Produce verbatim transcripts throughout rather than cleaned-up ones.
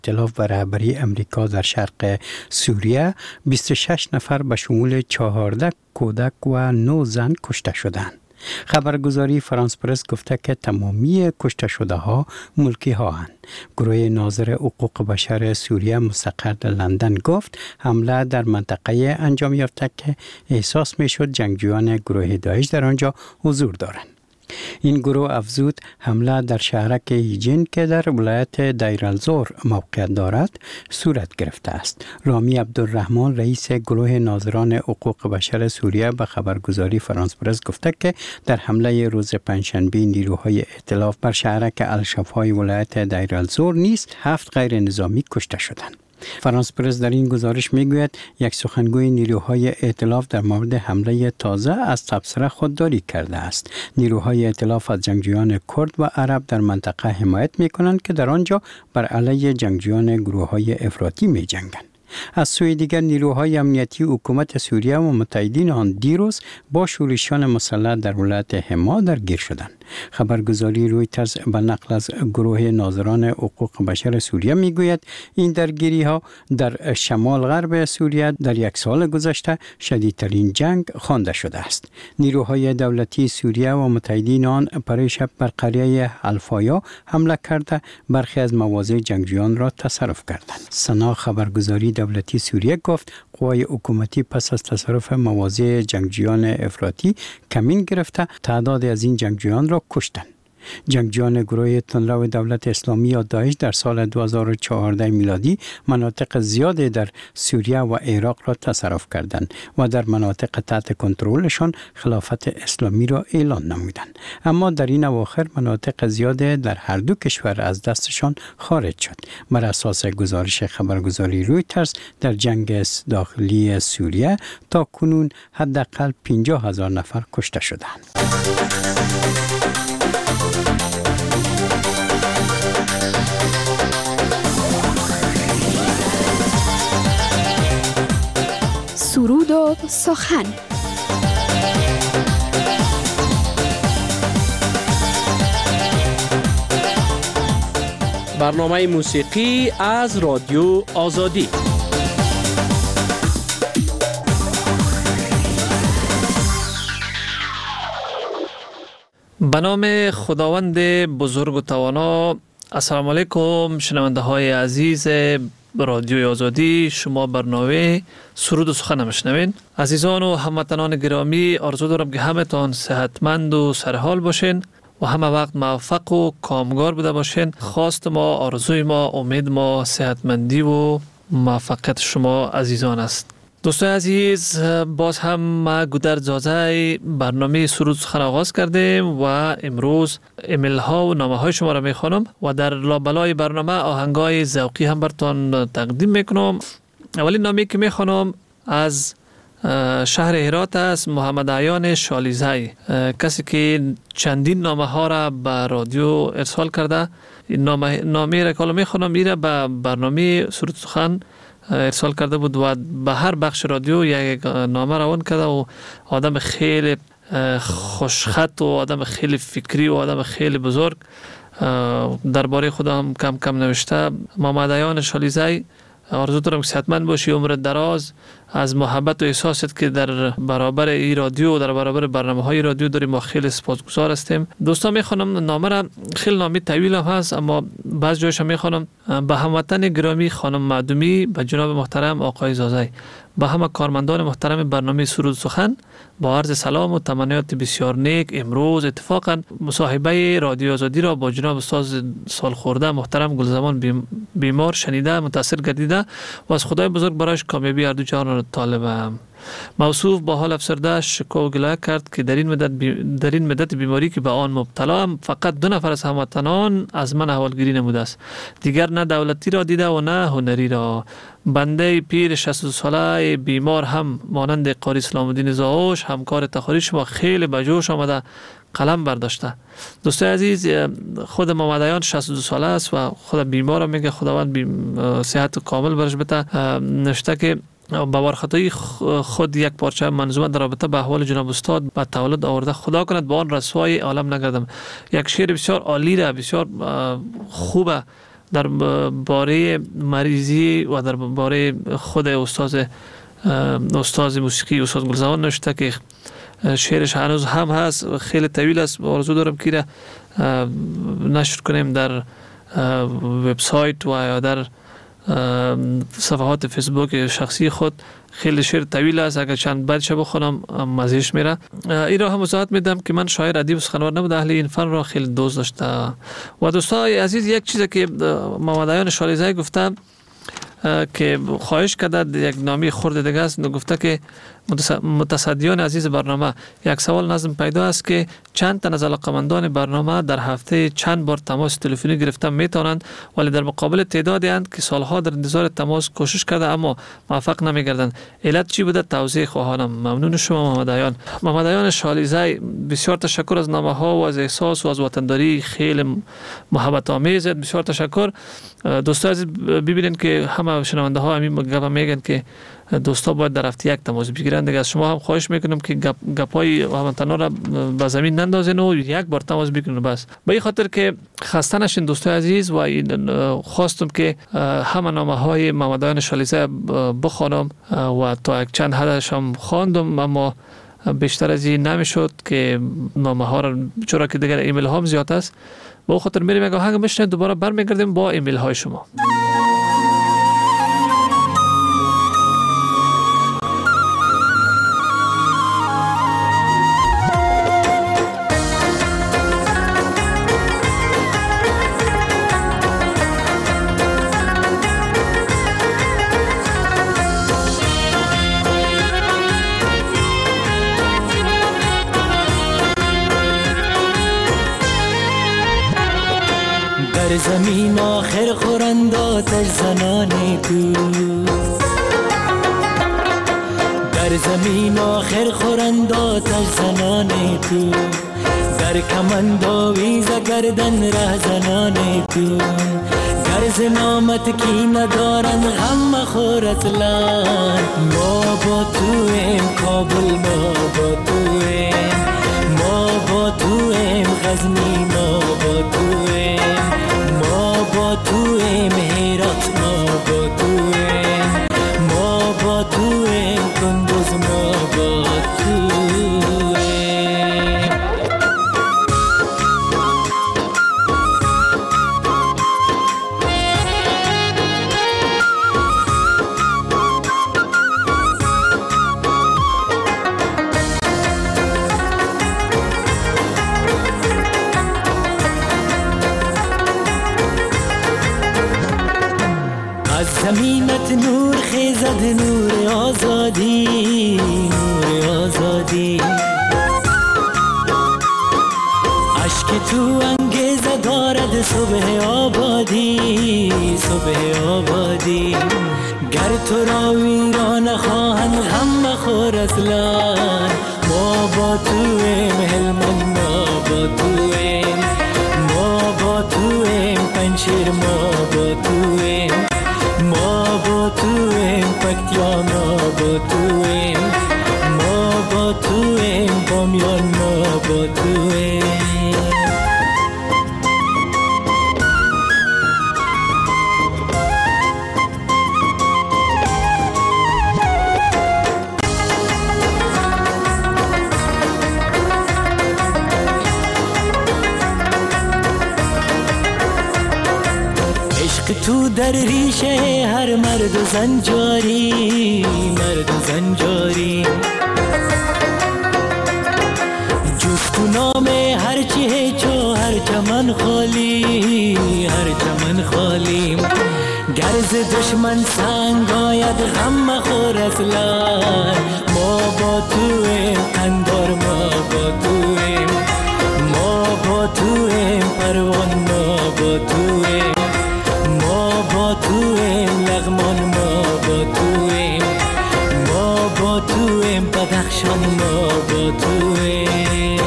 ائتلاف و رهبری امریکا در شرق سوریه بیست و شش نفر به شمول چهارده کودک و نه زن کشته شدند. خبرگزاری فرانس پرس گفته که تمامی کشته شده ها ملکی ها هستند. گروه ناظر حقوق بشر سوریه مستقر در لندن گفت حمله در منطقه انجام یافته که احساس می شد جنگجویان گروه داعش در آنجا حضور دارند. این گروه افزود حمله در شهرک هیجین که در ولایت دیر الزور موقعیت دارد صورت گرفته است. رامی عبدالرحمن رئیس گروه ناظران حقوق بشر سوریه به خبرگزاری فرانس پرس گفته که در حمله روز پنجشنبه نیروهای ائتلاف بر شهرک الشفای ولایت دیر الزور نیز هفت غیر نظامی کشته شدند. فرانس پرس در این گزارش میگوید یک سخنگوی نیروهای ائتلاف در مورد حمله تازه از تبصره خودداری کرده است. نیروهای ائتلاف از جنگجویان کرد و عرب در منطقه حمایت میکنند که در آنجا بر علیه جنگجویان گروههای افراطی می جنگند. از سوی دیگر نیروهای امنیتی حکومت سوریه و متحدین آن دیروز با شورشیان مسلح در ولایت حما درگیر شدند. خبرگزاری رویترز به نقل از گروه ناظران حقوق بشر سوریه میگوید این درگیری ها در شمال غرب سوریه در یک سال گذشته شدیدترین جنگ خوانده شده است. نیروهای دولتی سوریه و متحدین آن پریشب بر قریه الفایا حمله کرده برخی از مواضع جنگجویان را تصرف کردند. سنا خبرگزاری دولتی سوریه گفت قوای حکومتی پس از تصرف مواضع جنگجویان افراطی کمین گرفته تعداد از این جنگجویان را کشتند. جنگجویان گروه تندرو دولت اسلامی یا داعش در سال دو هزار و چهارده میلادی مناطق زیادی در سوریه و عراق را تصرف کردند و در مناطق تحت کنترلشان خلافت اسلامی را اعلان نمودند. اما در این اواخر مناطق زیادی در هر دو کشور از دستشان خارج شد. بر اساس گزارش خبرگزاری رویترز در جنگ داخلی سوریه تا کنون حداقل پنجاه هزار نفر کشته شدند. سرود و سخن. برنامه موسیقی از رادیو آزادی. به نام خداوند بزرگ و توانا. السلام علیکم شنونده های عزیز رادیوی آزادی. شما برنامه سرود و سخن میشنوین. عزیزان و هموطنان گرامی، آرزو دارم که همتان صحتمند و سرحال باشین و همه وقت موفق و کامگار بوده باشین. خواست ما، آرزوی ما، امید ما صحتمندی و موفقیت شما عزیزان است. دوستان عزیز، باز هم ما گودر زازه برنامه سرود سخن آغاز کردیم و امروز ایمیل ها و نامه های شما را میخوانم و در لابلای برنامه آهنگای ذوقی هم براتون تقدیم میکنم. اولین نامه که میخوانم از شهر هرات است، محمد عیان شالیزی، کسی که چندین نامه ها را به رادیو ارسال کرده. این نامه نامه را که میخوانم میره به برنامه سرود سخن ارسال کرده بود و به هر بخش رادیو یک نامه روان کرده و آدم خیلی خوشخط و آدم خیلی فکری و آدم خیلی بزرگ درباره خدا هم کم کم نوشته. محمد عیان شالیزی، آرزو دارم که صحتمند باشی، عمر دراز، از محبت و احساست که در برابر این رادیو و در برابر برنامه های رادیو داریم. ما خیلی سپاسگزار هستیم. دوستان میخوانم نامه را، خیلی نامه طویل هم هست اما بعض جایش هم میخوانم. به هموطن گرامی خانم معدومی، به جناب محترم آقای زازی، به همه کارمندان محترم برنامه سرود سخن با عرض سلام و تمنیات بسیار نیک. امروز اتفاقا مصاحبه رادیو آزادی را با جناب استاد سالخورده محترم گلزمان بیمار شنیده متاثر گردیده و از خدای بزرگ برایش کامیابی هر دو جهان را طالبم. موصوف با حال افسرده شکوه و گله کرد که در این مدت بی... در این مدت بیماری که به آن مبتلا هم فقط دو نفر از هموطنان از من احوالگیری نموده است، دیگر نه دولتی را دیده و نه هنری را. بنده پیر شصت و دو ساله بیمار هم مانند قاری اسلام الدین زاوش همکار تخاری شما خیلی به جوش آمده قلم برداشته. دوستای عزیز، خود محمد عیان شصت و دو ساله است و خود بیمار میگه خداوند بیم... صحت کامل برش بده. نوشته که با وارخطایی خود یک پارچه منظومه در رابطه به احوال جناب استاد به تولد آورده. خدا کند با آن رسوای عالم نگردم. یک شعر بسیار عالی را، بسیار خوبه در باره مریضی و در باره خود استاد استاد موسیقی استاد گلزمان نوشته که شعرش هنوز هم هست، خیلی طویل است. آرزو دارم که نشر کنیم در وبسایت و یا در صفحات فیسبوک شخصی خود. خیلی شعر طویل است، اگر چند بیتش بخونم مزهش میره. این را هم وضاحت میدم که من شاعر ادیب و سخنور نبوده، اهل این فن را خیلی دوست داشته. و دوستای عزیز، یک چیزی که محمد شالیزایی گفته که خواهش کرده، یک نامی خورد دیگه است، گفته که متصدیان عزیز برنامه، یک سوال نظم پیدا است که چند تن از علاقمندان برنامه در هفته چند بار تماس تلفنی گرفتن میتونند، ولی در مقابل تعدادی اند که سالها در انتظار تماس کوشش کرده اما موفق نمیگردند. علت چی بوده؟ توضیح خواهانم. ممنون شما محمد عیان. محمد عیان شالیزای، بسیار تشکر از نامه ها و از احساس و از وطنداری خیلی محبت آمیز. بسیار تشکر. دوستان عزیز ببینید که همه شنونده ها همین گپ میگن که دوستا باید در هفته یک تماس بگیرن. دیگه از شما هم خواهش میکنم که گپ گپای هموطنا را به زمین نندازین و یک بار تماس بگیرین بس. به این خاطر که خسته نشین دوستای عزیز، و خواستم که همه نامه های محمد عیان شالیزای بخوانم و تا یک چند حدش هم خواندم، اما بیشتر از این نمیشد که نامه ها را، چرا که دیگر ایمیل ها هم زیاد است. به خاطر میریم یک آهنگ میشنیم، دوباره برمیگردیم با ایمیل های شما. در زمین آخر خورند آتش زنان تو، در زمین آخر خورند آتش زنان تو، در کمند آویز گردن ره زنان تو، گرز نامت کی ندارند غم مخور اصلا. ما با تو ایم کابل، ما با تو ایم، ما با تو ایم غزنی، ما با تو ایم، ما با تو ایم هرات، ما با تو ایم، ما با تو ایم کندوز، ما با تو ایم. زمینت نور خیزد، نور آزادی، نور آزادی، عشق تو انگیزه دارد صبح آبادی، صبح آبادی. گر تو را ویران خواهند غم مخور اصلا. ما با تو ایم هلمند، ما با تو ایم، ما با تو ایم پنشیر، ما با تو ایم، ما با تو ایم پکتیا، ما با تو ایم، ما با تو ایم بامیان، ما با تو ایم. تو در ریشه هر مرد و زن جاری، مرد و زن جاری. جفت و نام هر چی هیچو هر چمن خالی، هر چمن خالی. گرز دشمن سنگ آید غم مخور اصلا. ما با تو ایم قندار، ما با تو ایم، ما با تو ایم پروان، ما با تو ایم، ما با تو ایم لغمان، ما با تو ایم، ما با تو ایم بدخشان، ما با تو ایم.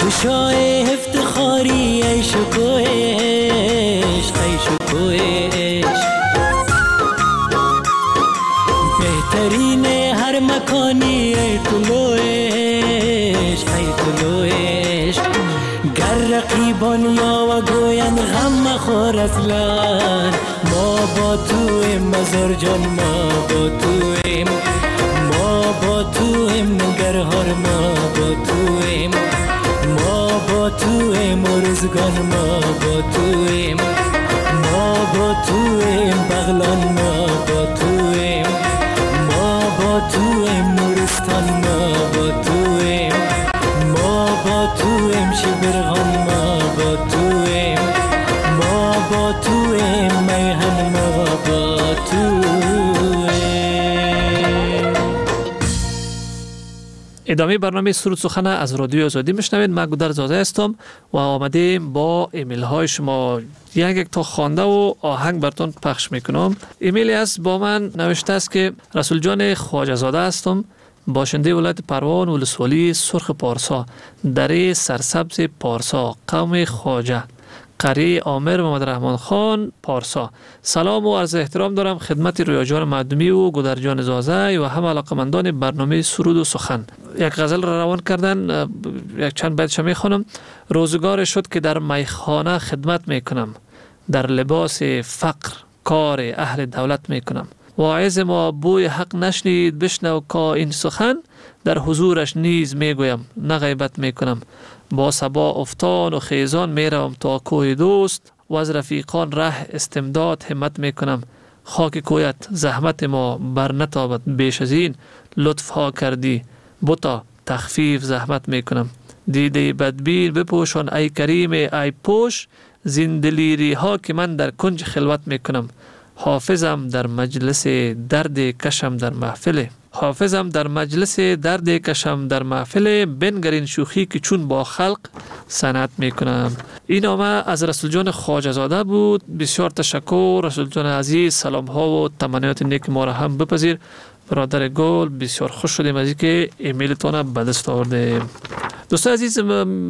تو شاه افتخاری ای شکوه عشق ای شکوه عشق بهترین هر مکانی ای طلوع عشق ای طلوع عشق گر رقیبان یا و گوین غم مخور اصلا ما با تویم مزار جان ما با تویم ما با تویم نگرهار ما با تویم ما با تویم روزگان ما با تویم ما با تویم بغلان ما با تویم ما با تویم نورستان ما با تویم ما با تویم شبرغان ما با تویم ما با تویم میهن ما با تویم. ادامه برنامه سرود سخن از رادیو آزادی میشنوید. من گودر زاده هستم و آمدیم با ایمیل های شما یک یک تا خوانده و آهنگ براتون پخش میکنم. ایمیلی است با من نوشته است که رسول جان خواجه زاده هستم، باشنده ولایت پروان ولسوالی سرخ پارسا، دره سرسبز پارسا، قوم خواجه، قریه عامر محمد رحمان خان پارسا. سلام و عرض احترام دارم خدمت رویا جان معدومی و گودر جان زازه و همه علاقمندان برنامه سرود و سخن. یک غزل را روان کردن، یک چند بیتش میخوانم. روزگار شد که در میخانه خدمت میکنم، در لباس فقر کار اهل دولت میکنم. واعظ ما بوی حق نشنید بشنو که این سخن، در حضورش نیز میگویم نه غیبت میکنم. با صبا افتان و خیزان میروم تا کوه دوست، و از رفیقان ره استمداد همت میکنم. خاک کویت زحمت ما بر نتابد بیش از این، لطف ها کردی بتا تخفیف زحمت میکنم. دیده بدبین بپوشان ای کریم ای پوش، زندلیری ها که من در کنج خلوت میکنم. حافظم در مجلس درد کشم در محفل، حافظم در مجلس درد کشم در محفل، بنگرین شوخی که چون با خلق صنعت میکنم. این نامه از رسول جان خواجه زاده بود. بسیار تشکر رسول جان عزیز، سلام ها و تمنیات نیک ما را هم بپذیر. برادر گل بسیار خوش شدیم از اینکه ایمیلتون به دست آوردیم. دوستان عزیز،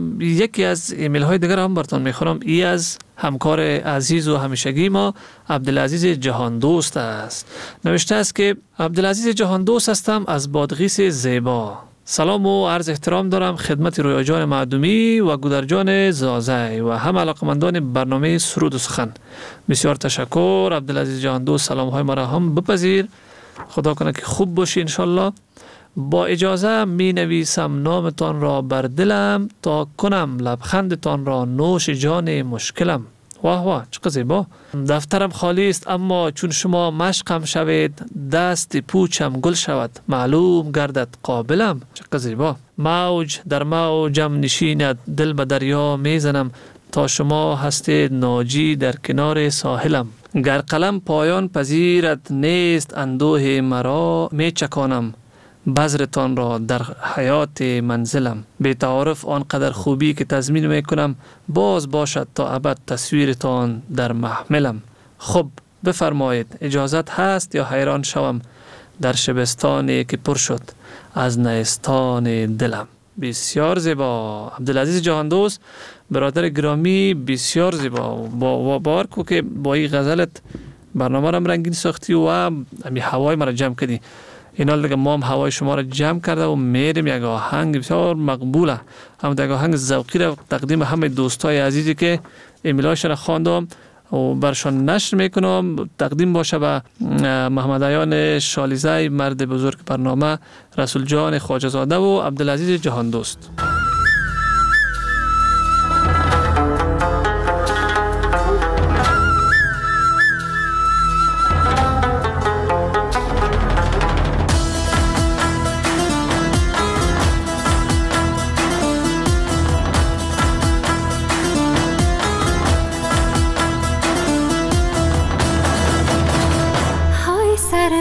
یکی از ایمیل های دیگر هم براتون میخونم. ای از همکار عزیز و همیشگی ما عبدالعزیز جهان دوست است. نوشته است که عبدالعزیز جهان دوست هستم از بادغیس زیبا. سلام و عرض احترام دارم خدمت رویا جان معدومی و گودر جان زازه و هم علاقمندان برنامه سرود و سخن. بسیار تشکر عبدالعزیز جهان دوست، سلام های مرا هم بپذیر. خدا کنه که خوب باشی انشالله. با اجازه می نویسم نامتان را بر دلم، تا کنم لبخندتان را نوش جان مشکلم. واه واه چقدر زیبا. دفترم خالی است اما چون شما مشقم شوید، دست پوچم گل شود معلوم گردد قابلم. چقدر زیبا. موج در موجم نشیند دل به دریا میزنم، تا شما هستید ناجی در کنار ساحلم. گر قلم پایان پذیرد نیست اندوه مرا، می چکانم بذرتان را در حیات منزلم. به تعارف آنقدر خوبی که تضمین میکنم، باز باشد تا ابد تصویرتان در محملم. خب بفرمایید اجازت هست یا حیران شوم در شبستانی که پر شد از نیستان دلم. بسیار زیبا عبدالعزیز جهان دوست، برادر گرامی، بسیار زیبا. با باور کو که با این غزلت برنامه را رنگین ساختی و همی هوای مرا جمع کردی. اینا دیگه ما هم هوای شما را جمع کرده و میریم یک آهنگ بسیار مقبوله، هم یک آهنگ ذوقی را تقدیم همه دوستای عزیزی که ایمیلاشون خواندم و برشان نشر میکنم تقدیم باشه به محمد عیان شالیزه مرد بزرگ برنامه، رسول جان خواجه زاده و عبدالعزیز جهان دوست.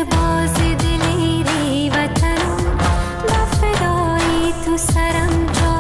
سرباز دلیری وطنم، من فدای تو سرم جا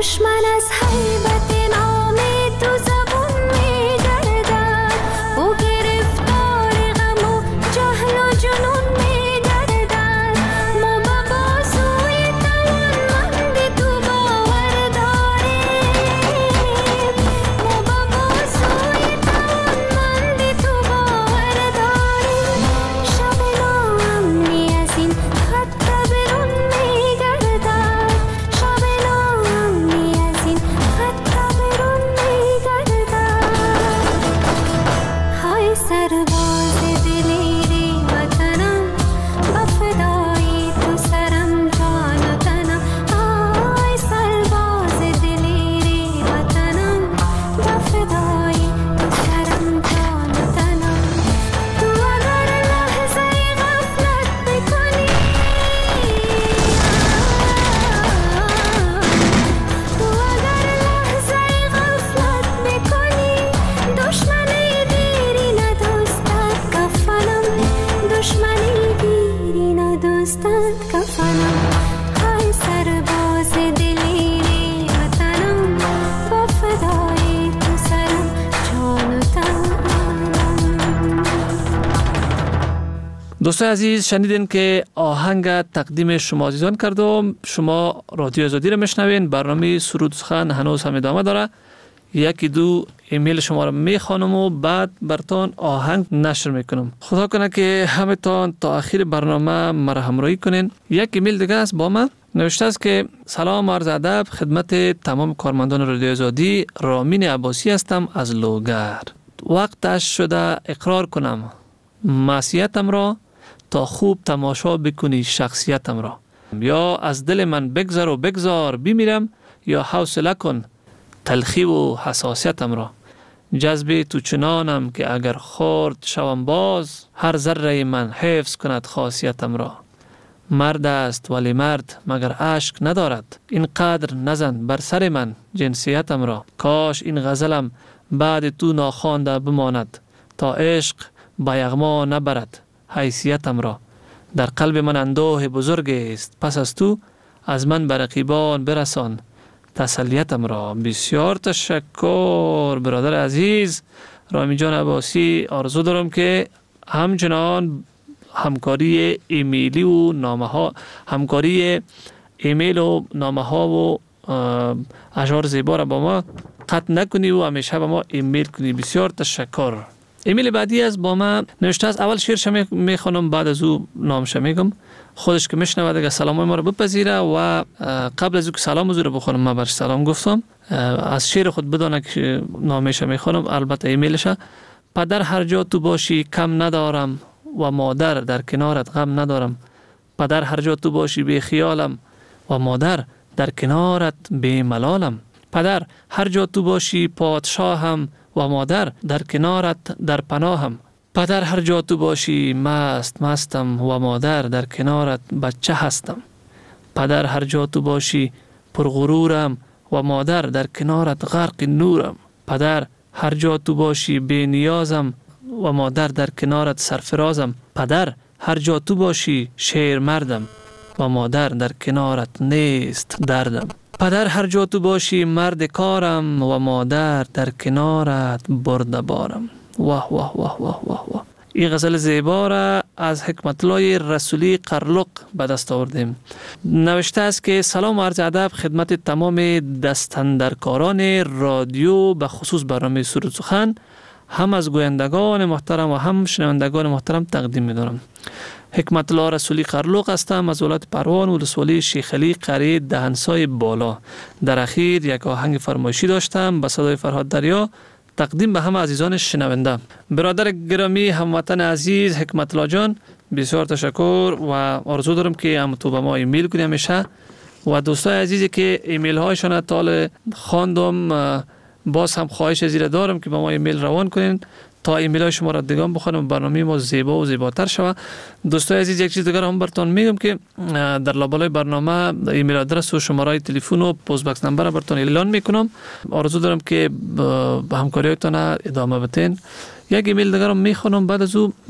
دشمن از هیبت نام تو زبون می گردد، او گرفتار غم و جهل و جنون می گردد. ما به بازوی توانمند تو باور داریم، ما به بازوی توانمند تو باور داریم. شب ناامنی از این خط برون می گردد، شب ناامنی از این خط برون می گردد. های سرباز دلیری وطنم، به فدای تو سرم جان و تنم. های سرباز دلیری وطنم، به فدای تو سرم جان و تنم. تو اگر لحظه غفلت بکنی، تو اگر لحظه غفلت بکنی، دشمنی دیری ندوستد کفنم، دشمنی دیری ندوستد کفنم. های سرباز دلیری وطنم، با فدای تو سرم جان و تنم. دوستای عزیز، شنیدین که آهنگ تقدیم شما عزیزان کردم. شما رادیو آزادی رو میشنوین. برنامه سرود سخن هنوز هم ادامه داره. یکی دو ایمیل شما رو میخوانم و بعد برتان آهنگ نشر میکنم. خدا کنه که همتان تا آخر برنامه مرا همراهی کنین. یک ایمیل دیگه است با من نوشته است که سلام عرض ادب خدمت تمام کارمندان رادیو آزادی. رامین عباسی هستم از لوگر. وقتش شده اقرار کنم معصیتم را تا خوب تماشا بکنی شخصیتم را. یا از دل من بگذر و بگذار بمیرم، یا حوصله کن تلخی و حساسیتم را. جذب تو چنانم که اگر خورد شوم باز، هر ذره من حفظ کند خاصیتم را. مرد است ولی مرد مگر اشک ندارد، اینقدر نزن بر سر من جنسیتم را. کاش این غزلم بعد تو ناخوانده بماند، تا عشق با یغما نبرد حیثیتم را. در قلب من اندوه بزرگ است، پس از تو از من به رقیبان برسان تسلیتم را. بسیار تشکر برادر عزیز رامین جان عباسی. آرزو دارم که همچنان همکاری ایمیلی و نامه ها همکاری ایمیل و نامه ها و اشعار زیبا را با ما قطع نکنی و همیشه با ما ایمیل کنی. بسیار تشکر. ایمیل بعدی از با من نوشته است. اول شعرش میخوانم بعد از او نامش میگم. خودش که میشنوه دیگه سلام ما رو بپذیره و قبل از اینکه سلام از او رو بخونم من برش سلام گفتم. از شعر خود بدانه که نامش میخوانم، البته ایمیلش. پدر هر جا تو باشی کم ندارم و مادر در کنارت غم ندارم. پدر هر جا تو باشی بی خیالم و مادر در کنارت بی ملالم. پدر هر جا تو باشی پادشاهم و مادر در کنارت در پناهم. پدر هر جا تو باشی مست مستم و مادر در کنارت بچه هستم. پدر هر جا تو باشی پرغرورم و مادر در کنارت غرق نورم. پدر هر جا تو باشی بی نیازم و مادر در کنارت سرفرازم. پدر هر جا تو باشی شیر مردم و مادر در کنارت نیست دردم. پدر هر جا تو باشی مرد کارم و مادر در کنارت برده بارم. واه واه واه واه واه واه. این غزل زیبا را از حکمت الله رسولی قرلق به دست آوردیم. نوشته است که سلام و عرض ادب خدمت تمام دستاندرکاران رادیو، به خصوص برنامه سرود سخن، هم از گویندگان محترم و هم شنوندگان محترم تقدیم می‌دارم. حکمت الله رسولی قرلق هستم از ولایت پروان، ولسوالی شیخ علی، قریه دهنسای بالا. در اخیر یک آهنگ فرمایشی داشتم به صدای فرهاد دریا، تقدیم به همه عزیزان شنونده. برادر گرامی هموطن عزیز حکمت الله جان، بسیار تشکر و آرزو دارم که هم تو به ما ایمیل کنی همیشه. و دوستای عزیزی که ایمیل هایشان تا خواندم، باز هم خواهش زیر دارم که به ما ایمیل روان کنین تا ایمیل های شما را دیگه بخونم، برنامه ما زیبا و زیباتر شود. دوستای عزیز یک چیز دیگر هم براتون میگم که در لابلای برنامه ایمیل آدرس و شماره تلفن و پست باکس نمبر براتون اعلان میکنم. آرزو دارم که به همکاریتون ادامه بدین. یک ایمیل دیگر هم میخونم، بعد از او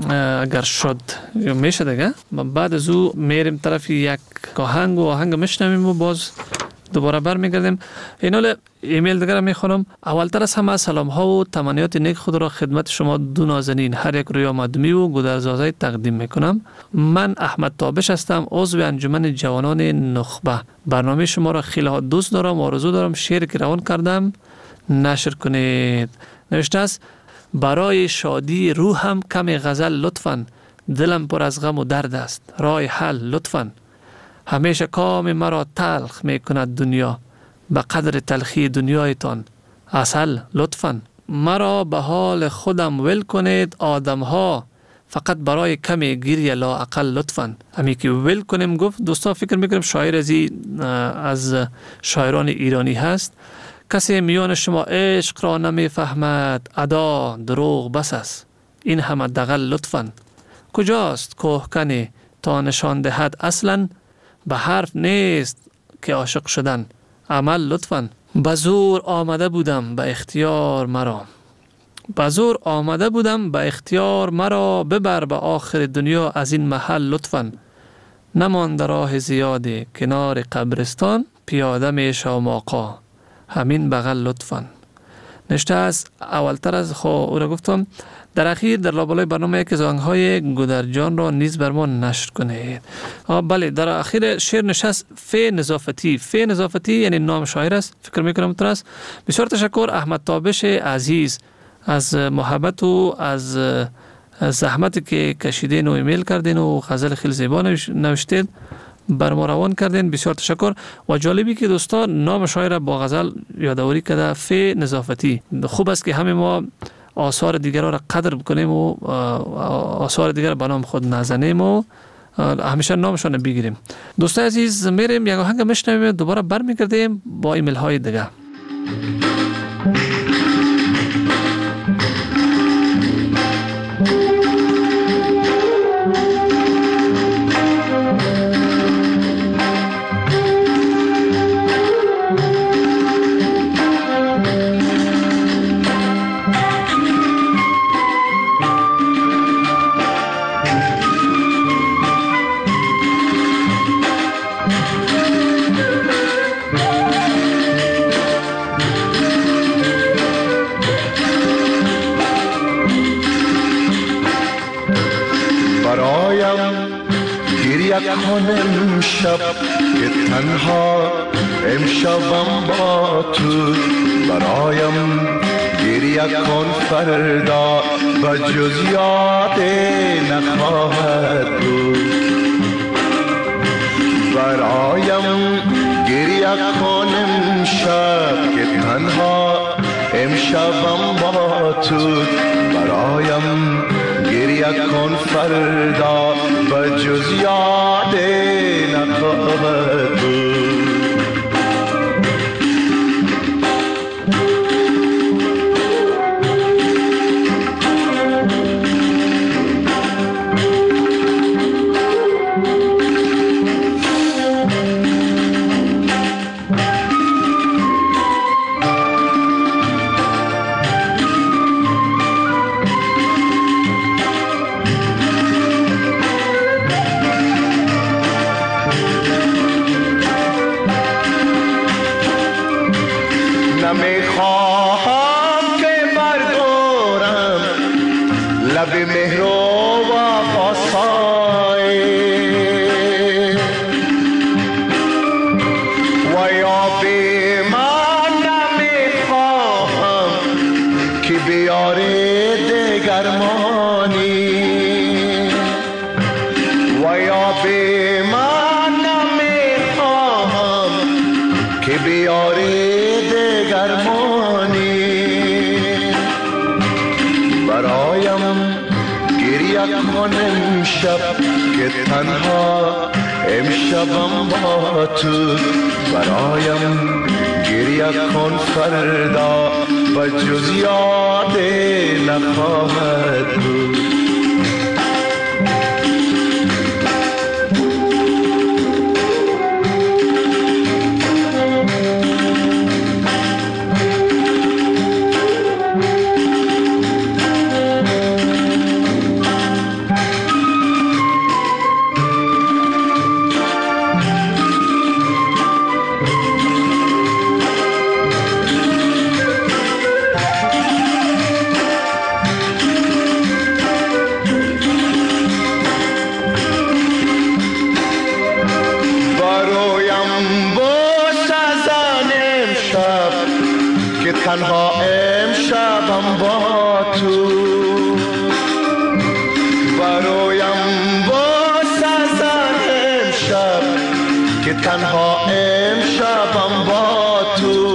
اگر شد میشه دیگه بعد از او میریم طرف یک آهنگ و آهنگ میشنویم و باز دوباره برمیگردیم. اینال ایمیل دیگر میخونم. اولتر از همه سلام ها و تمنیات نیک خود را خدمت شما دو نازنین هر یک رویا مدمی و گودرزازه تقدیم میکنم. من احمد تابش هستم، عضو انجمن جوانان نخبه. برنامه شما را خیلی ها دوست دارم و آرزو دارم شعر که روان کردم نشر کنید. نوشته است: برای شادی روحم کمی غزل لطفاً، دلم پر از غم و درد است، رای حل لطفاً. همیشه کام مرا تلخ می کند دنیا، به قدر تلخی دنیایتان عسل لطفاً. مرا به حال خودم ول کنید آدم ها، فقط برای کمی گریه لا اقل لطفاً. همی که ول کنیم گفت دوستا فکر میکنم شاعر ازی از شاعران ایرانی هست. کسی میان شما عشق را نمیفهمد، ادا دروغ بس است، این همه دغل لطفاً. کجاست کوهکنی تا نشان دهد اصلاً، به حرف نیست که عاشق شدن عمل لطفاً. به زور آمده بودم به اختیار مرا، به زور آمده بودم به اختیار مرا، ببر به آخر دنیا از این محل لطفاً. نمانده راه زیادی کنار قبرستان، پیاده می شوم آقا همین بغل لطفاً. نشته است اولتر از خو او را گفتم در اخیر در لابلای برنامه یکی از آهنگ‌های گودرجان را نیز بر ما نشر کنید. بله، در اخیر شعر نشست فی نظافتی. فی نظافتی یعنی نام شاعر است، فکر میکنم تر است. بسیار تشکر احمد تابش عزیز از محبت و از زحمتی که کشیدین و ایمیل کردین و غزل خیلی زیبا نوشتید بر ما روان کردین. بسیار تشکر. و جالبی که دوستان نام شاعر با غزل یادآوری کرده، فی نظافتی. خوب است که همه ما آثار دیگر را قدر بکنیم و آثار دیگر به نام خود نزنیم و همیشه نامشان بگیریم. دوستان عزیز میریم یک آهنگ میشنویم، دوباره برمیگردیم با ایمیل های دیگه. کنم شب که تنها امشبم با تو، برایم گریه کن فردا و جز یاد نخواهد بود. برایم گریه کنم شب که تنها امشبم با تو، برایم گریه کن فردا و جز یاد نخواهد بود. تنها امشبم با تو، برایم گریه کن فردا و جز یاد نخواهد بود. برایم بوس از آن امشب که تنها امشبم با تو برایم بوس از آن امشب که تنها امشبم با تو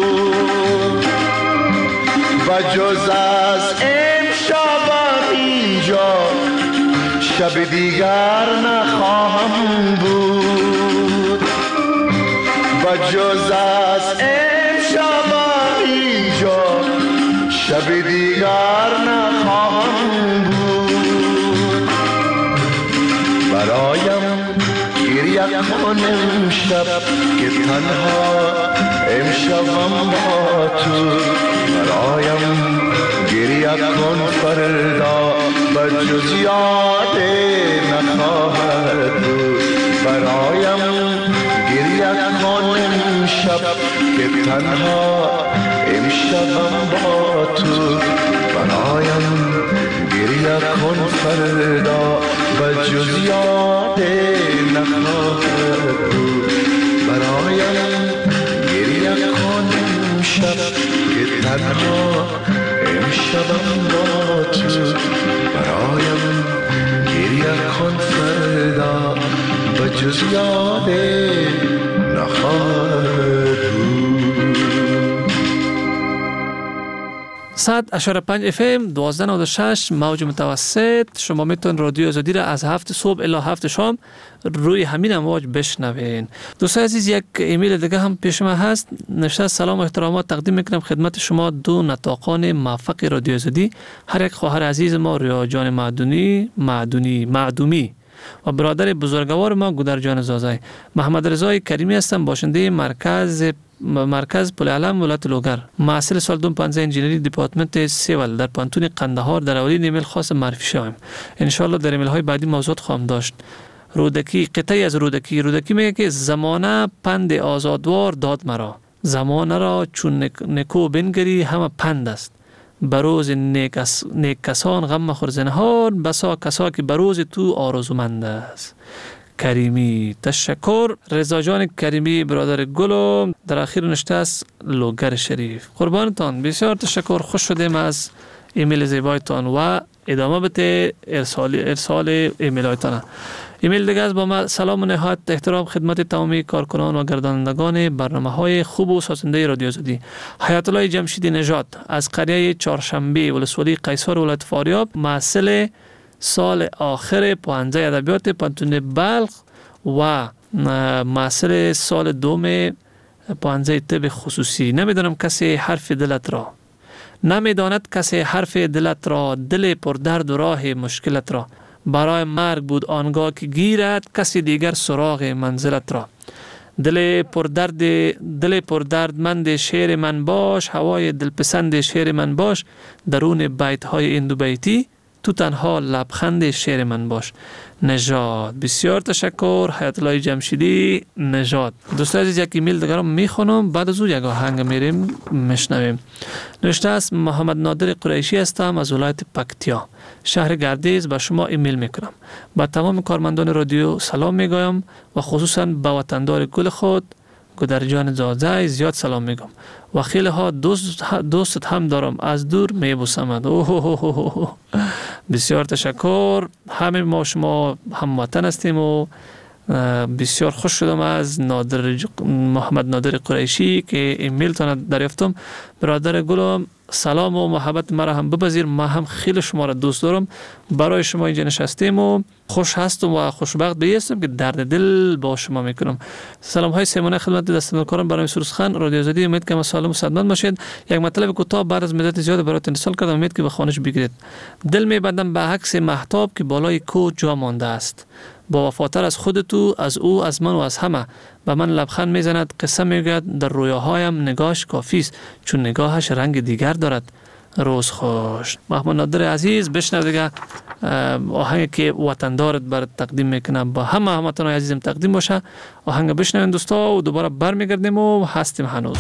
و جز از امشبم اینجا شب دیگر نخواهم بود و جز از امشبم اینجا شب دیگر نخواهم بود برایم گریه کن امشب که تنها امشبم با تو برایم گریه کن فردا و جز یاد نخواهد بود برایم گریه کن امشب که تنها امشبم با تو برایم گریه کن فردا و جز یاد نخواهد بود برایم گریه کن امشب که تنها امشبم با تو برایم گریه کن فردا و جز یاد نخواهد بود. صد اشاره پنج اف ام دوازده نود و شش موج متوسط. شما میتون رادیو آزادی را از هفت صبح الی هفت شام روی همین امواج بشنوین. دوستان عزیز، یک ایمیل دیگه هم پیش ما هست. نوشته سلام و احترامات تقدیم میکنم خدمت شما دو نطاقان موفق رادیو آزادی، هر یک خواهر عزیز ما ریا جان معدونی معدونی معدومی و برادر بزرگوار ما گودر جان زازای. محمد رضای کریمی هستم، باشنده مرکز مرکز پل علم ولایت لوگر. محصل سال دو هزار و پانزده انجینری دیپارتمنت سیول در پانتون قندهار در اولین ایمیل خاص معرفی شوم. ان شاء الله در ایمیل های بعدی موضوعات خواهم داشت. رودکی، قطعی از رودکی. رودکی میگه که زمانه پند آزادوار داد مرا، زمانه را چون نکو بنگری همه پند است. بروز نیک, اس... نیک کسان غم مخور زنهار، بسا کسا که بروز تو آرزومند است. کریمی. تشکر. رضا جان کریمی برادر گلو در اخیر نشته است لوگر شریف. قربانتان، بسیار تشکر. خوش شدیم از ایمیل زیبایتان و ادامه بده ارسال ارسال ایمیل هایتان. ایمیل دیگه از با ما سلام و نهایت احترام خدمت تمامی کارکنان و گردانندگان برنامه های خوب و سازنده رادیو آزادی. حیات الله جمشیدی نژاد از قریه چهارشنبه ولسوالی قیصر ولایت فاریاب، محصل سال آخر پوهنځی ادبیات پانتون بلخ و محصل سال دوم پوهنځی طب خصوصی. نمیدانم کسی حرف دلت را، نمیداند کسی حرف دلت را، دل پر درد و راه مشکلت را. برای مرگ بود آنگاه که گیرد کسی دیگر سراغ منزلت را. دل پر درد دل پر دردمند شعر من باش، هوای دلپسند شعر من باش، درون بیت های این دو بیتی تو تنها لبخند شعر من باش. نژاد. بسیار تشکر. حیات الله جمشیدی نژاد. دوستان عزیز، یک ایمیل دیگر رو میخونم، بعد از او یک آهنگ میریم میشنویم. نوشته است محمد نادر قریشی هستم از ولایت پکتیا، شهر گردیز. با شما ایمیل میکنم. با تمام کارمندان رادیو سلام میگویم و خصوصا به وطندار گل خود گودر جان زازای زیاد سلام میگم و خیلی ها دوست دوست هم دارم، از دور میبوسمد. اوه بسیار تشکر. همه ما شما هموطن هستیم و بسیار خوش شدم از نادر محمد نادر قریشی که ایمیل تان دریافتم. برادر گلم سلام و محبت مرا هم بپذیر، ما هم خیلی شما را دوست دارم. برای شما اینجا نشستیم و خوش هستم و خوشبخت به هستم که درد دل با شما میکنم. سلام های سیمانه خدمت دستندرکاران برای سروسخان رادیو آزادی. امید که سالم و صحتمند باشید. یک مطلب کوتاه بعد از مدت زیاد براتون ارسال کردم، امید که به خانش بگیرید. دل میبندم به عکس مهتاب که بالای کوه جا مانده است. با وفاتر از خود تو، از او، از من و از همه. به من لبخند میزند، قصه میگوید، در رویاهایم نگاهش کافی است چون نگاهش رنگ دیگر دارد. روز خوش. محمد نادر عزیز، بشنو دیگه آهنگی که وطندارت برات تقدیم میکنم، با همه هموطنان عزیزم تقدیم باشه. آهنگ بشنوین دوستا و دوباره برمیگردیم و هستیم هنوز.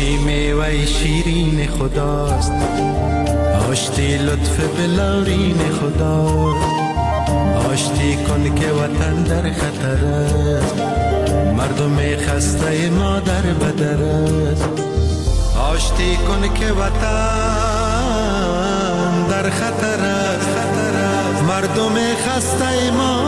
آشتی میوه شیرین خداست، آشتی لطف بلورین خداست. آشتی کن که وطن در خطر است، مردم خسته ما در بدر است. آشتی کن که وطن در خطر است، مردم خسته ما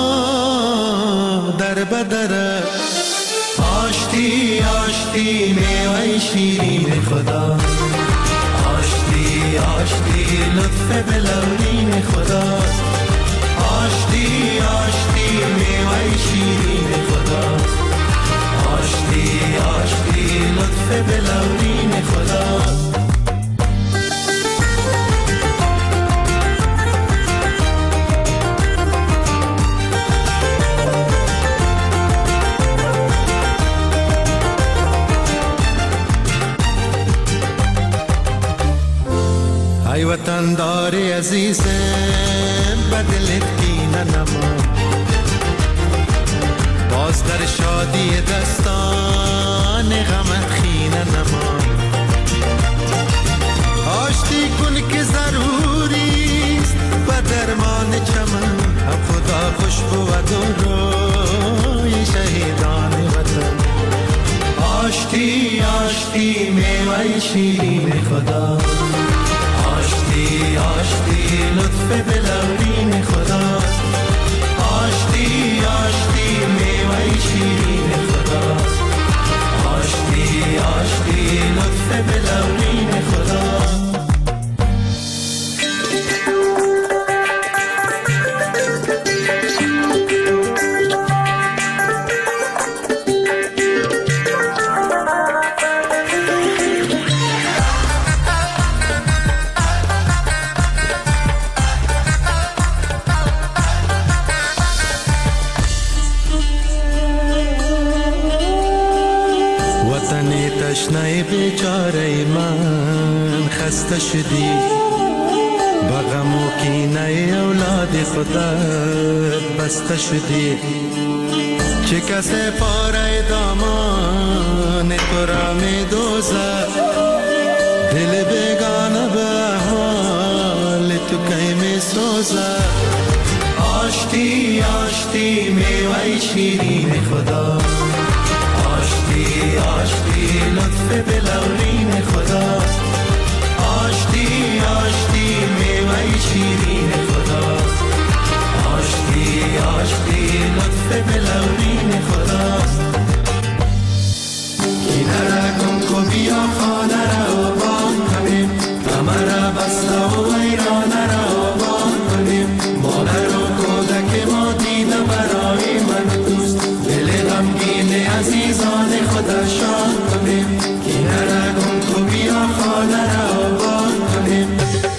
در بدر است. آشتی آشتی میوه شیرین خداست، آشتی آشتی لطف بلورین خداست. آشتی آشتی میوه شیرین خداست، آشتی آشتی لطف بلورین خداست. ای وطن داری عزیزم بدلت کینه نما، باز در شادی دستان غمت خینه نما. آشتی کن که ضروریست و درمان چمن، هم خدا خوش بود و روی شهیدان وطن. آشتی آشتی میوه شیرین خدا، آشتی آشتی لطف بلورین خداست. آشتی آشتی میوه شیرین خداست، آشتی آشتی لطف بلورین خداست. تشنه بیچاره من خسته شدی، با غم و کینه اولاد خودت بسته شدی. چه کسی پاره دامان تو را می دوزد، دل بیگانه به حال تو کی می سوزد. آشتی آشتی میوه شیرین خدا، آشتی آشتی لطف بلورین خداست. آشتی آشتی میوه شیرین خداست، آشتی آشتی لطف بلورین خداست. کینه را کن کو بیا خانه را آبان کنیم، غم را بسته و ویرانه را آبان کنیم. مادر و کودک ما دیده برای من دوست، دل غمگین عزیزان خدا شاد کنیم. کینه را کن کو بیا خانه را آباد کنیم.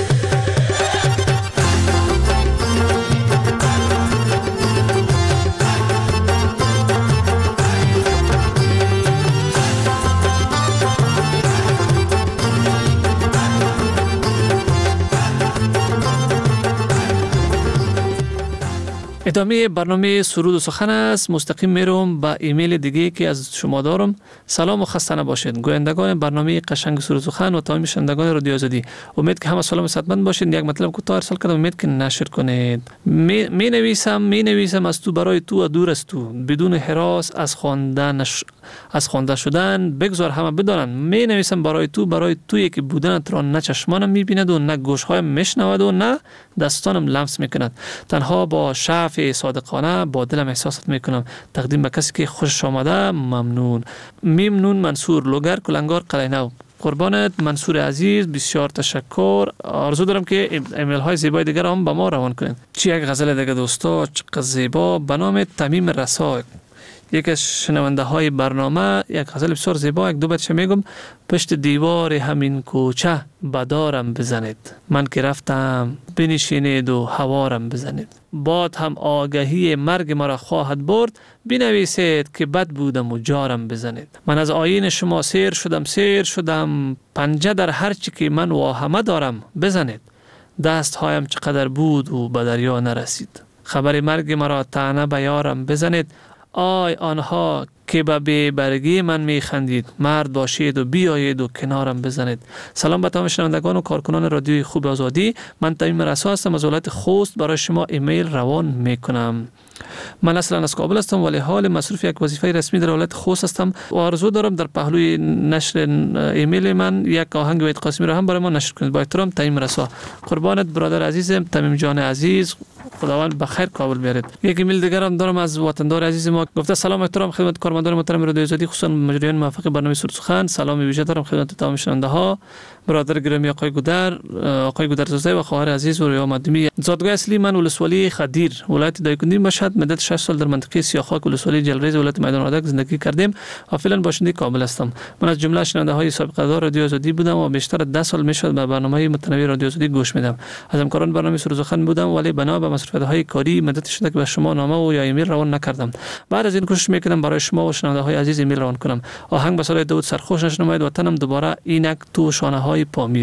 ادامه برنامه سرود و سخن است. مستقیم میرم با ایمیل دیگه که از شما دارم. سلام و خسته نباشید گویندگان برنامه قشنگ سرود و سخن و تمام شنوندگان رادیو آزادی. امید که همه سلام و صحتمند باشید. یک مطلب کوتاه ارسال کردم، امید که نشر کنید. می, می نویسم می نویسم از تو برای تو و دور از تو، بدون هراس از خواندن از خوانده شدن بگذار همه بدانند. می نویسم برای تو، برای تویی که بودنت را نه چشمانم میبیند و نه گوشهایم میشنود و نه دستانم لمس میکند. تنها با شعف صادقانه با دلم احساسات میکنم. تقدیم به کسی که خوشش آمده. ممنون. ممنون منصور لوگر کلنگار قلعه‌نو. قربانت منصور عزیز، بسیار تشکر. آرزو دارم که ایمیل های زیبای دیگر هم به ما روان کنید. چی یک غزل دیگه دوستا چقدر زیبا به نام تمیم رسا. یکی از شنونده های برنامه یک غزل بسیار زیبا، یک دو بیتش میگم. پشت دیوار همین کوچه بدارم بزنید، من که رفتم بنشینید و هوارم بزنید. باد هم آگهی مرگ مرا خواهد برد، بنویسید که بد بودم و جارم بزنید. من از آیین شما سیر شدم سیر شدم، پنجه در هر چی که من واهمه دارم بزنید. دست هایم چقدر بود و به دریا نرسید، خبر مرگ مرا طعنه به یارم بزنید. آی آنها که به بی‌برگی من میخندید، مرد باشید و بیایید و کنارم بزنید. سلام به تمام شنوندگان و کارکنان رادیوی خوب آزادی. من تمیم رسا هستم از ولایت خوست. برای شما ایمیل روان میکنم. من اصلا از کابل هستم ولی حال مصروف یک وظیفه رسمی در ولایت خوست هستم و آرزو دارم در پهلوی نشر ایمیل من یک آهنگ وحید قاسمی را هم برای ما نشر کنید. با احترام تمیم رسا. قربانت برادر عزیزم تمیم جان عزیز. خداوند بخیر کابل بیارید. یک ایمیل دیگر هم دارم از وطندار عزیز ما. گفته سلام احترام خدمت کارمندان محترم رادیو آزادی خصوصا مجریان موفق برنامه سرود سخن. سلام ویژه دارم خدمت تمام شنونده ها. برادر گرامی آقای گودر، آقای گودرزاده و خواهر عزیز و ریا مدمی. زادگاه اصلی من ولسوالی خدیر ولایت دایکنی مشهد. مدت شش سال در منطقه سیاخاک ولسوالی جلریز ولایت میدان وردک زندگی کردیم و فعلا باشنده کابل هستم. من از جمله شنونده های سابقه دار رادیو آزادی بودم و بیشتر ده سال میشد به برنامه متنوع رادیو آزادی گوش میدم. از همکاران برنامه سرود سخن بودم ولی بنا به مصروفیت های کاری مدت شده که به شما نامه و یا ایمیل روان نکردم. بعد از این کوشش میکنم برای شما و شنونده های عزیز ایمیل روان کنم. آهنگ به سال داوود سرخوش نشنماید وطنم دوباره اینک تو شانه های پامیر.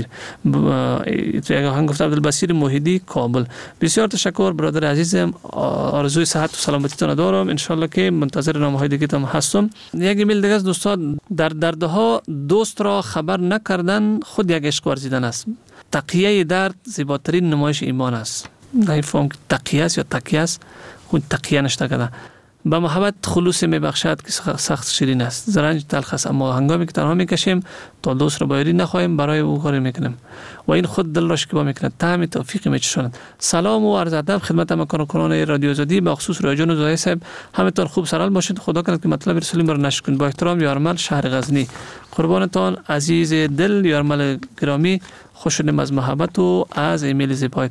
یک آهنگ گفته عبدالبصیر موحدی کابل. بسیار تشکر برادر عزیزم. آرزوی صحت و سلامتی تان دارم. ان شاء الله که منتظر نامه های دیگه تام هستم. یک ایمیل دیگه از دوستان. در دردها دوست را خبر نکردن خود یک عشق ورزیدن است. تقیه درد زیباترین نمایش ایمان است. نمی‌فهم که تقیه است یا تقیه است. خود تقیه نشته کده. با محبت خلوص میبخشد که سخت شیرین است. زرنج تلخ است اما هنگامی که تنها میکشیم تا دوست را بایری نخواهیم برای او کاری میکنیم و این خود دل را شکیبا میکند. طعم توفیق میچشاند. سلام و عرض ادب خدمت همه کارکنان رادیو آزادی به خصوص رایجان و زاهد صاحب. همتون خوب سرحال باشید. خدا کنه که مطلب رسولیم را نشر کنید. با احترام یارمل شهر غزنی. قربانتان عزیز دل یارمل گرامی. خوشحالم از محبت و از ایمیل زیبایت.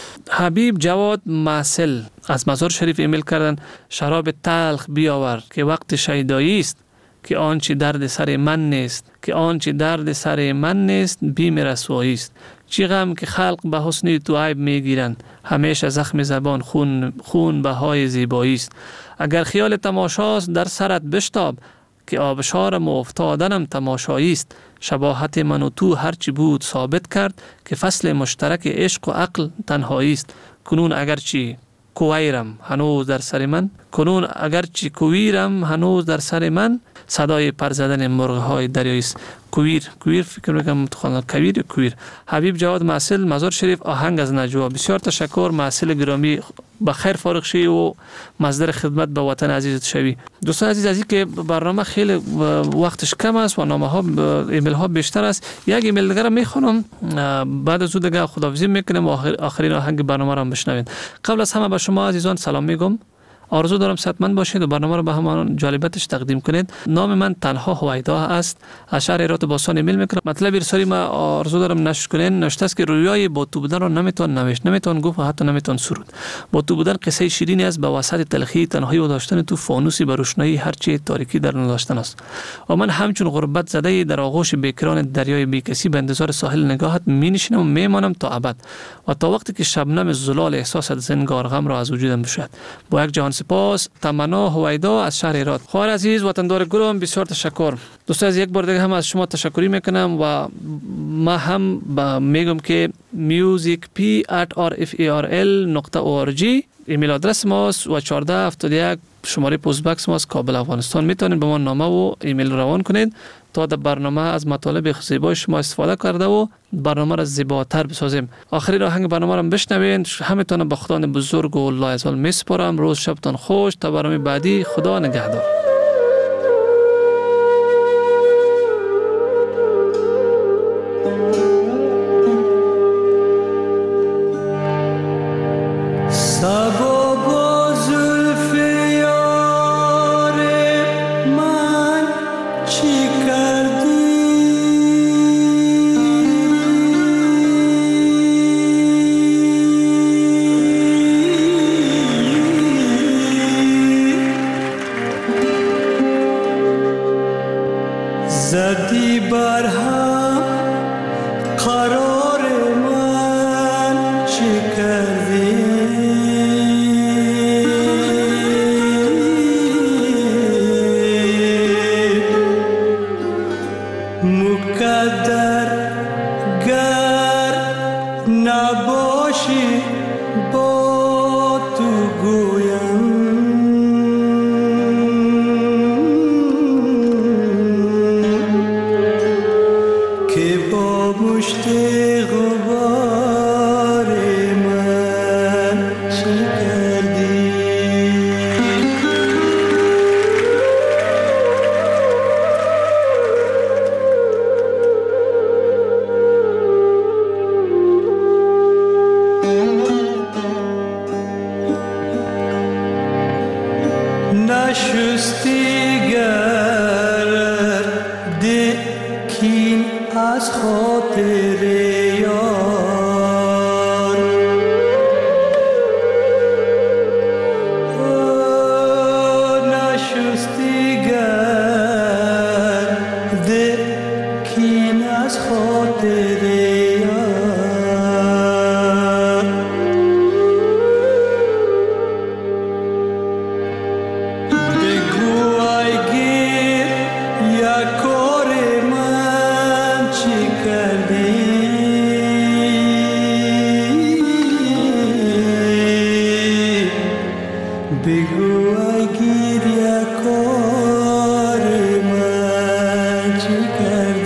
حبیب جواد محسل از مزار شریف ایمیل کردن. شراب تلخ بیاور که وقت شیدایی است که آنچه درد سر من نیست که آنچه درد سر من نیست بیم رسوایی است. چی غم که خلق به حسن تو عیب میگیرند همیشه زخم زبان خون خون بهای زیبایی است. اگر خیال تماشاست در سرت بشتاب که آبشارم و افتادنم تماشایی است. شباهت من و تو هرچی بود ثابت کرد که فصل مشترک عشق و عقل تنهایی است. کنون اگرچه کویرم هنوز در سر من کنون اگرچه کویرم هنوز در سر من صدای پر زدن مرغ های دریایی است. کویر کویر فکر میکنم متخوانم کویر یا کویر. حبیب جواد محسل مزار شریف آهنگ از نجوا. بسیار تشکر محسل گرامی. بخیر فارغ شی و مصدر خدمت به وطن عزیزت شوی. دوستان عزیز عزیز که برنامه خیلی وقتش کم است و نامه ها ایمیل ها بیشتر است. یک ایمیل دیگه را میخونم بعد از اون دیگه خداحافظی میکنم و آخر آخرین آهنگ برنامه را بشنوید. قبل از همه به شما عزیزان سلام میگم. آرزو دارم صحتمند باشید و برنامه رو به همان جالبیتش تقدیم کنید. نام من تنها هویدا است. از شهر هرات باستان ایمیل میکنم. مطلب ارسالی ما آرزو دارم نشر کنین. نوشته است که رویای با تو بودن رو نمیتون نوشت، نمیتون گفت و حتی نمیتون سرود. با تو بودن قصه شیرینی است به وسط تلخی تنهایی و داشتن تو فانوسی به روشنایی هرچی تاریکی در نداشتن است. و من همچون غربت زده در آغوش بیکران دریای بیکسی به انتظار ساحل نگاهت مینشینم و میمانم تا ابد و تا وقتی که شبنم زلال احساسات زنگار غم را از وجودم بشود. با یک جهان سپاس. تمنا هویدا از شهر هرات. خواهر عزیز وطندار گلم بسیار تشکر. دوستان از یک بار دیگه هم از شما تشکری میکنم و ما هم میگم که music p at r f a r l نقطه org ایمیل آدرس ماست و چهارده هفتاد و یک شماره پست باکس ماست کابل افغانستان. میتونید به ما نامه و ایمیل روان کنید تا در برنامه از مطالب زیبای شما استفاده کرده و برنامه را زیباتر بسازیم. آخرین آهنگ برنامه را بشنوین. همتون به خداوند بزرگ و لایزال میسپارم. روز شبتان خوش. تا برنامه بعدی خدا نگهدار. زدی بر هم قرار من چی کردی مقدر گر نباشی با تو گویم کین از خاطر یار نشستی گرد کین از خاطر یار بگو ای گیر یک کار من چی کردی بگو ای گیر یک کار من چی کردی